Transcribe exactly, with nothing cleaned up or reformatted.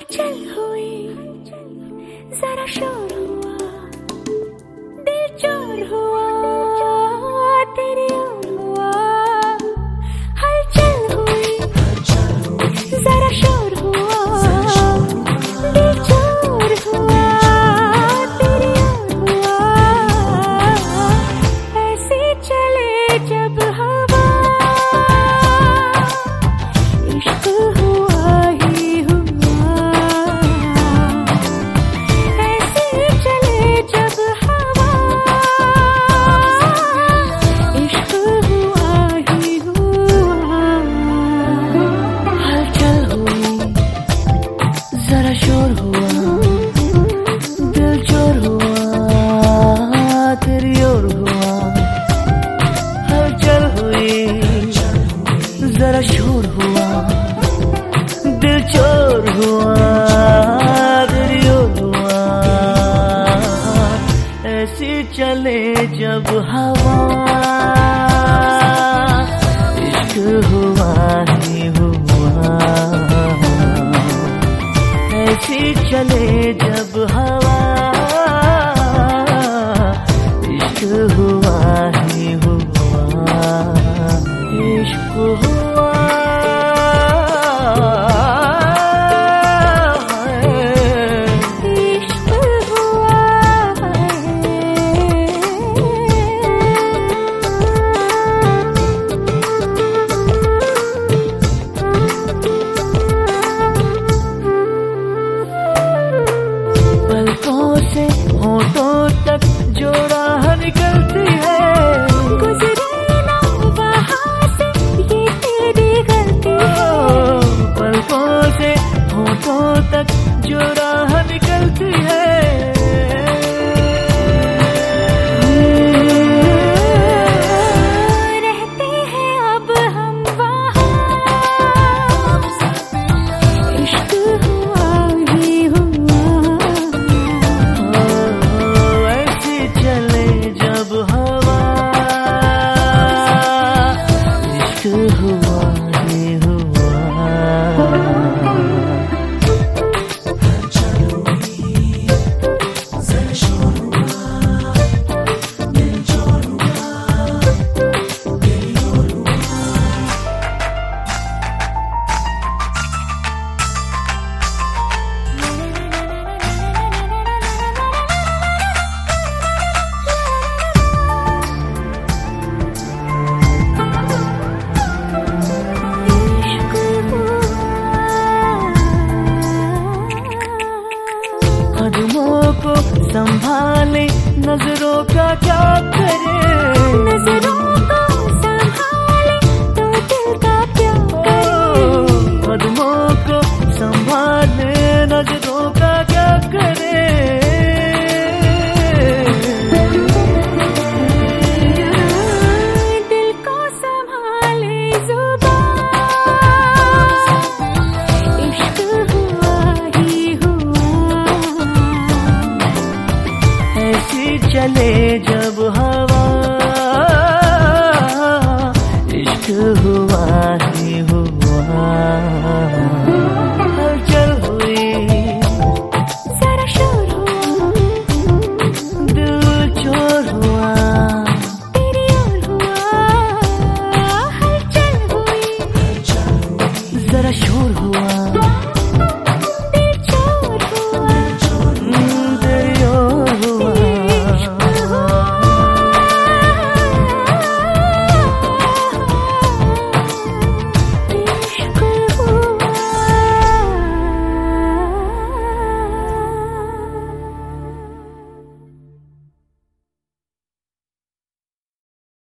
हलचल हुई, जरा शोर हुआ, दिल चोर हुआ, तेरी ओर हुआ। हलचल हुई, जरा शोर हुआ, दिल चोर हुआ, तेरी ओर हुआ। ऐसे चले जब हवा, इश्क हुआ ही हुआ। ऐसे चले जब हवा, इश्क हुआ ही हुआ। हलचल हुई, जरा शोर हुआ, दिल चोर हुआ, तेरी ओर हुआ। हलचल हुई, जरा शोर हुआ, दिल चोर हुआ, तेरी ओर हुआ। ऐसी चले जब हवा, इश्क हुआ ही हुआ। ऐसी चले जब हवा, इश्क हुआ ही हुआ। इश्क हुआ, इश्क हुआ। पलकों से होठों तक जो राह निकलती है, गुजरे ना वहाँ से, ये तेरी गलती है। पलकों से होठों तक जो राह निकलती है, रहते हैं अब हम वहाँ। इश्क हुआ ही हुआ। ऐसे चले जब हवा, इश्क हुआ ही हुआ। कदमों को संभाले, नजरों का क्या करे, नजरों